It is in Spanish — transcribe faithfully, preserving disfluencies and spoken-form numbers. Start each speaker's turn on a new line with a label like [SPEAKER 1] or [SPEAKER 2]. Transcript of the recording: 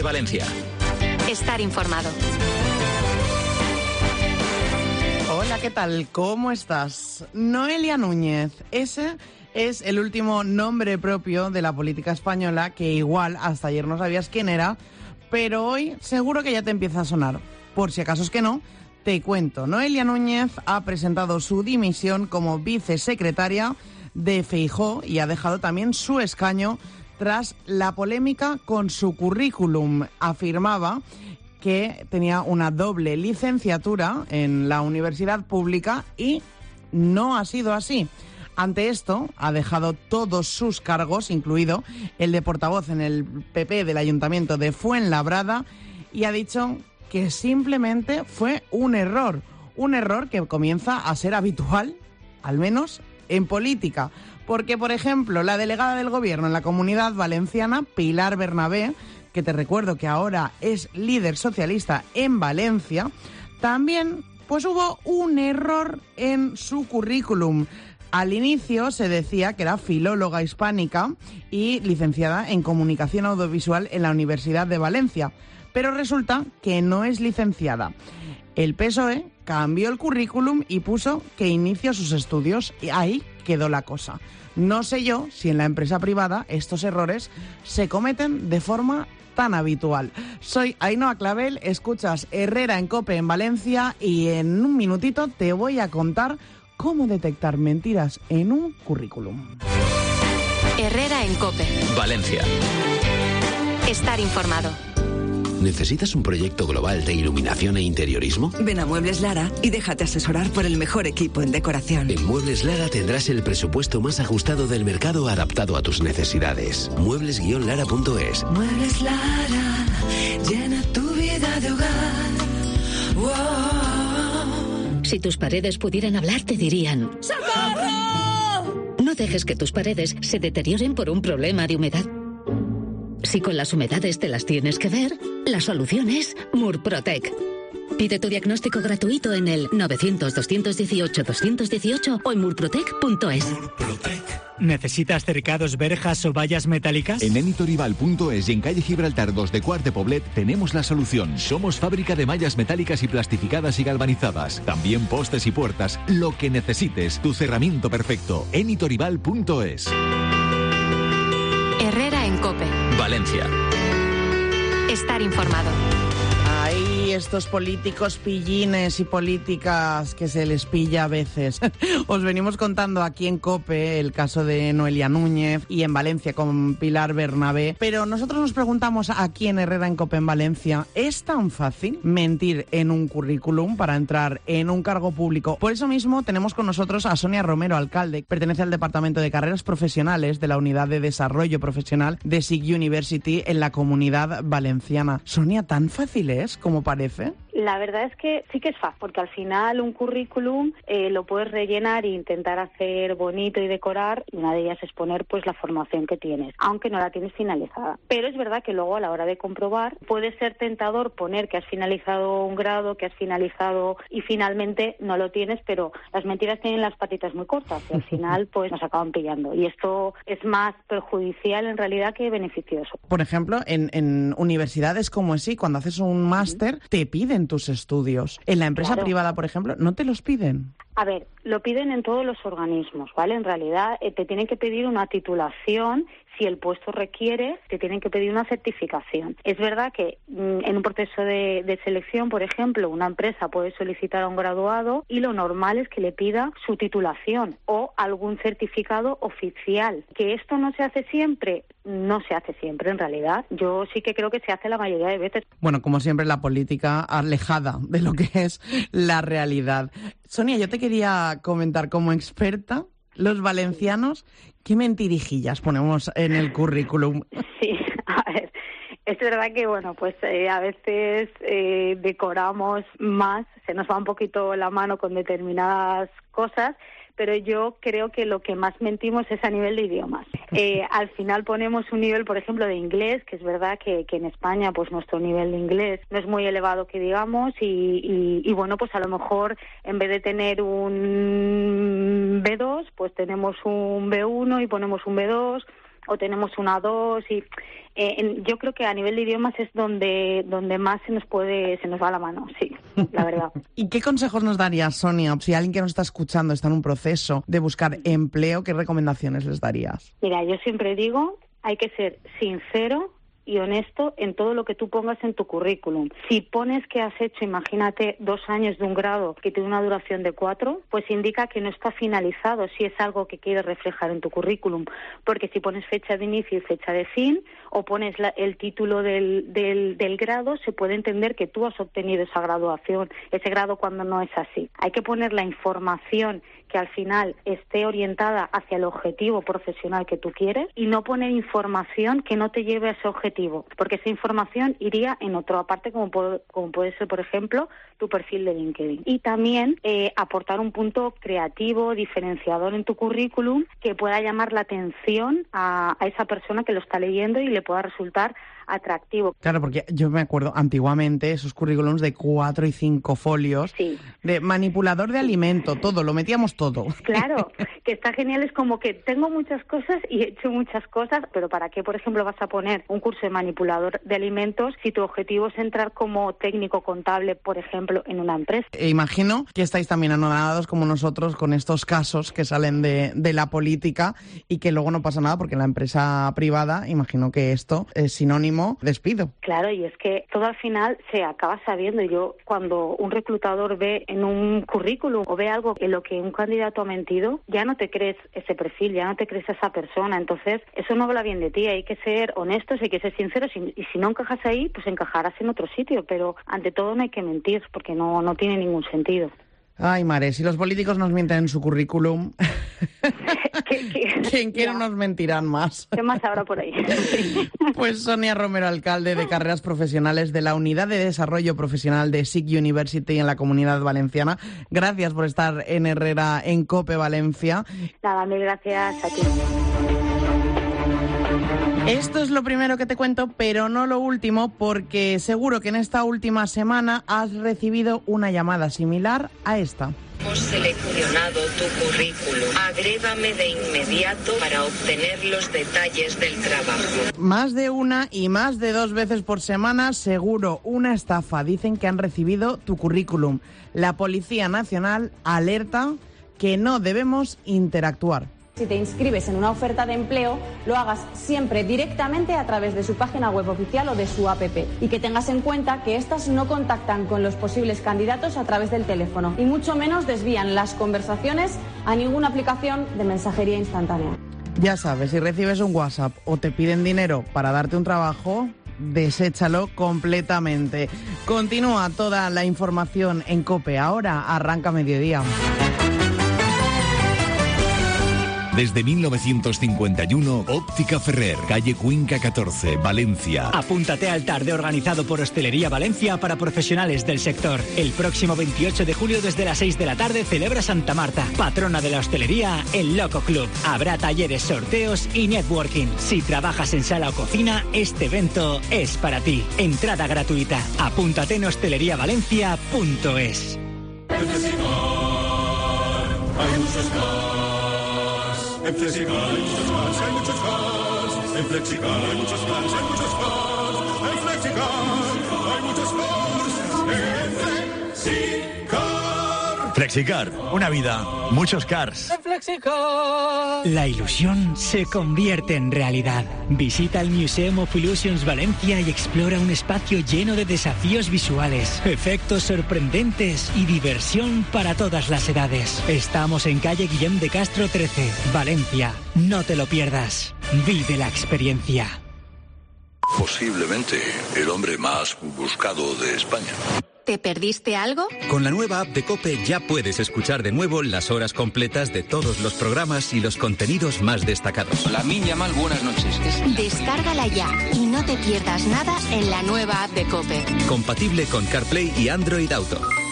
[SPEAKER 1] Valencia.
[SPEAKER 2] Estar informado.
[SPEAKER 3] Hola, ¿qué tal? ¿Cómo estás? Noelia Núñez. Ese es el último nombre propio de la política española que igual hasta ayer no sabías quién era, pero hoy seguro que ya te empieza a sonar. Por si acaso es que no, te cuento. Noelia Núñez ha presentado su dimisión como vicesecretaria de Feijóo y ha dejado también su escaño tras la polémica con su currículum. Afirmaba que tenía una doble licenciatura en la universidad pública y no ha sido así. Ante esto, ha dejado todos sus cargos, incluido el de portavoz en el P P del Ayuntamiento de Fuenlabrada, y ha dicho que simplemente fue un error, un error que comienza a ser habitual, al menos en política. Porque, por ejemplo, la delegada del Gobierno en la Comunidad Valenciana, Pilar Bernabé, que te recuerdo que ahora es líder socialista en Valencia, también pues hubo un error en su currículum. Al inicio se decía que era filóloga hispánica y licenciada en Comunicación Audiovisual en la Universidad de Valencia, pero resulta que no es licenciada. El P S O E cambió el currículum y puso que inició sus estudios y ahí quedó la cosa. No sé yo si en la empresa privada estos errores se cometen de forma tan habitual. Soy Ainhoa Clavel, escuchas Herrera en COPE en Valencia y en un minutito te voy a contar cómo detectar mentiras en un currículum.
[SPEAKER 2] Herrera en COPE.
[SPEAKER 1] Valencia.
[SPEAKER 2] Estar informado.
[SPEAKER 4] ¿Necesitas un proyecto global de iluminación e interiorismo?
[SPEAKER 5] Ven a Muebles Lara y déjate asesorar por el mejor equipo en decoración.
[SPEAKER 4] En Muebles Lara tendrás el presupuesto más ajustado del mercado adaptado a tus necesidades. muebles guion lara punto es.
[SPEAKER 5] Muebles Lara, llena tu vida de hogar. Wow.
[SPEAKER 6] Si tus paredes pudieran hablar, te dirían: ¡socorro! No dejes que tus paredes se deterioren por un problema de humedad. Si con las humedades te las tienes que ver, la solución es Murprotec. Pide tu diagnóstico gratuito en el novecientos, doscientos dieciocho, doscientos dieciocho o en murprotec punto es.
[SPEAKER 7] ¿Necesitas cercados, verjas o vallas metálicas?
[SPEAKER 8] En enitorival punto es y en calle Gibraltar dos de Quart de Poblet tenemos la solución. Somos fábrica de mallas metálicas y plastificadas y galvanizadas. También postes y puertas. Lo que necesites. Tu cerramiento perfecto. enitorival punto es.
[SPEAKER 2] Herrera en COPE.
[SPEAKER 1] Valencia.
[SPEAKER 2] Estar informado.
[SPEAKER 3] Hay estos políticos pillines y políticas que se les pilla a veces. Os venimos contando aquí en COPE el caso de Noelia Núñez y en Valencia con Pilar Bernabé. Pero nosotros nos preguntamos aquí en Herrera en COPE en Valencia, ¿es tan fácil mentir en un currículum para entrar en un cargo público? Por eso mismo tenemos con nosotros a Sonia Romero, alcalde. Pertenece al Departamento de Carreras Profesionales de la Unidad de Desarrollo Profesional de S I C University en la Comunidad Valenciana. Sonia, ¿tan fácil es como parece?
[SPEAKER 9] La verdad es que sí que es fácil, porque al final un currículum eh, lo puedes rellenar e intentar hacer bonito y decorar, y una de ellas es poner pues la formación que tienes, aunque no la tienes finalizada. Pero es verdad que luego a la hora de comprobar puede ser tentador poner que has finalizado un grado, que has finalizado y finalmente no lo tienes, pero las mentiras tienen las patitas muy cortas y al final pues nos acaban pillando. Y esto es más perjudicial en realidad que beneficioso.
[SPEAKER 3] Por ejemplo, en, en universidades como S I C, cuando haces un máster, te piden tus estudios. En la empresa
[SPEAKER 9] Claro.
[SPEAKER 3] privada, por ejemplo, ¿no te los piden?
[SPEAKER 9] A ver, lo piden en todos los organismos, ¿vale? En realidad eh, te tienen que pedir una titulación. Si el puesto requiere, te tienen que pedir una certificación. Es verdad que mm, en un proceso de, de selección, por ejemplo, una empresa puede solicitar a un graduado y lo normal es que le pida su titulación o algún certificado oficial. Que esto no se hace siempre, no se hace siempre en realidad. Yo sí que creo que se hace la mayoría de veces.
[SPEAKER 3] Bueno, como siempre, la política alejada de lo que es la realidad. Sonia, yo te quería comentar como experta, los valencianos, ¿qué mentirijillas ponemos en el currículum?
[SPEAKER 9] Sí, a ver, es verdad que, bueno, pues eh, a veces eh, decoramos más, se nos va un poquito la mano con determinadas cosas, pero yo creo que lo que más mentimos es a nivel de idiomas. Eh, al final ponemos un nivel, por ejemplo, de inglés, que es verdad que, que en España pues nuestro nivel de inglés no es muy elevado que digamos, y, y, y bueno, pues a lo mejor en vez de tener un B dos, pues tenemos un B uno y ponemos un B dos, o tenemos una dos y eh, en, yo creo que a nivel de idiomas es donde donde más se nos puede se nos va la mano, sí, la verdad.
[SPEAKER 3] ¿Y qué consejos nos darías, Sonia? Si alguien que nos está escuchando está en un proceso de buscar empleo, ¿qué recomendaciones les darías?
[SPEAKER 9] Mira, yo siempre digo, hay que ser sincero y honesto en todo lo que tú pongas en tu currículum. Si pones que has hecho, imagínate, dos años de un grado que tiene una duración de cuatro, pues indica que no está finalizado si es algo que quieres reflejar en tu currículum. Porque si pones fecha de inicio y fecha de fin, o pones la, el título del, del, del grado, se puede entender que tú has obtenido esa graduación, ese grado cuando no es así. Hay que poner la información que al final esté orientada hacia el objetivo profesional que tú quieres y no poner información que no te lleve a ese objetivo, porque esa información iría en otra parte, como puede, como puede ser, por ejemplo, tu perfil de LinkedIn. Y también eh, aportar un punto creativo, diferenciador en tu currículum que pueda llamar la atención a, a esa persona que lo está leyendo y le pueda resultar atractivo.
[SPEAKER 3] Claro, porque yo me acuerdo antiguamente esos currículums de cuatro y cinco folios,
[SPEAKER 9] sí,
[SPEAKER 3] de manipulador de alimento, todo, lo metíamos todo.
[SPEAKER 9] Claro, que está genial, es como que tengo muchas cosas y he hecho muchas cosas, pero ¿para qué, por ejemplo, vas a poner un curso de manipulador de alimentos si tu objetivo es entrar como técnico contable, por ejemplo, en una empresa?
[SPEAKER 3] E imagino que estáis también anodados como nosotros con estos casos que salen de, de la política y que luego no pasa nada porque en la empresa privada, imagino que esto es sinónimo despido.
[SPEAKER 9] Claro, y es que todo al final se acaba sabiendo. Yo, cuando un reclutador ve en un currículum o ve algo en lo que un candidato ha mentido, ya no te crees ese perfil, ya no te crees a esa persona. Entonces, eso no habla bien de ti. Hay que ser honestos, hay que ser sinceros y si no encajas ahí, pues encajarás en otro sitio. Pero ante todo no hay que mentir porque no, no tiene ningún sentido.
[SPEAKER 3] Ay, Mare, si los políticos nos mienten en su currículum,
[SPEAKER 9] ¿Qué, qué?
[SPEAKER 3] ¿quién quiere nos mentirán más?
[SPEAKER 9] ¿Qué más habrá por ahí?
[SPEAKER 3] Pues Sonia Romero, alcalde de Carreras Profesionales de la Unidad de Desarrollo Profesional de S I C University en la Comunidad Valenciana. Gracias por estar en Herrera en COPE Valencia.
[SPEAKER 9] Nada, mil gracias a ti.
[SPEAKER 3] Esto es lo primero que te cuento, pero no lo último, porque seguro que en esta última semana has recibido una llamada similar a esta.
[SPEAKER 1] Hemos seleccionado tu currículum. Agrégame de inmediato para obtener los detalles del trabajo.
[SPEAKER 3] Más de una y más de dos veces por semana, seguro una estafa. Dicen que han recibido tu currículum. La Policía Nacional alerta que no debemos interactuar.
[SPEAKER 10] Si te inscribes en una oferta de empleo, lo hagas siempre directamente a través de su página web oficial o de su app. Y que tengas en cuenta que estas no contactan con los posibles candidatos a través del teléfono y mucho menos desvían las conversaciones a ninguna aplicación de mensajería instantánea.
[SPEAKER 3] Ya sabes, si recibes un WhatsApp o te piden dinero para darte un trabajo, deséchalo completamente. Continúa toda la información en COPE. Ahora arranca mediodía.
[SPEAKER 8] Desde mil novecientos cincuenta y uno, Óptica Ferrer, calle Cuenca catorce, Valencia.
[SPEAKER 7] Apúntate al tarde organizado por Hostelería Valencia para profesionales del sector. El próximo veintiocho de julio desde las seis de la tarde celebra Santa Marta, patrona de la hostelería, el Loco Club. Habrá talleres, sorteos y networking. Si trabajas en sala o cocina, este evento es para ti. Entrada gratuita. Apúntate en hostelería valencia punto es.
[SPEAKER 11] En Flexicar hay muchos más, hay muchos más. En Flexicar hay muchos más, hay muchos más. En Flexicar hay muchos más. En Flexicar.
[SPEAKER 12] Flexicar, una vida, muchos cars.
[SPEAKER 7] En Flexicar. La ilusión se convierte en realidad. Visita el Museum of Illusions Valencia y explora un espacio lleno de desafíos visuales, efectos sorprendentes y diversión para todas las edades. Estamos en calle Guillem de Castro trece, Valencia. No te lo pierdas. Vive la experiencia.
[SPEAKER 13] Posiblemente el hombre más buscado de España.
[SPEAKER 2] ¿Te perdiste algo?
[SPEAKER 14] Con la nueva app de COPE ya puedes escuchar de nuevo las horas completas de todos los programas y los contenidos más destacados.
[SPEAKER 15] La Minya Mal, buenas noches.
[SPEAKER 2] Descárgala ya y no te pierdas nada en la nueva app de COPE.
[SPEAKER 14] Compatible con CarPlay y Android Auto.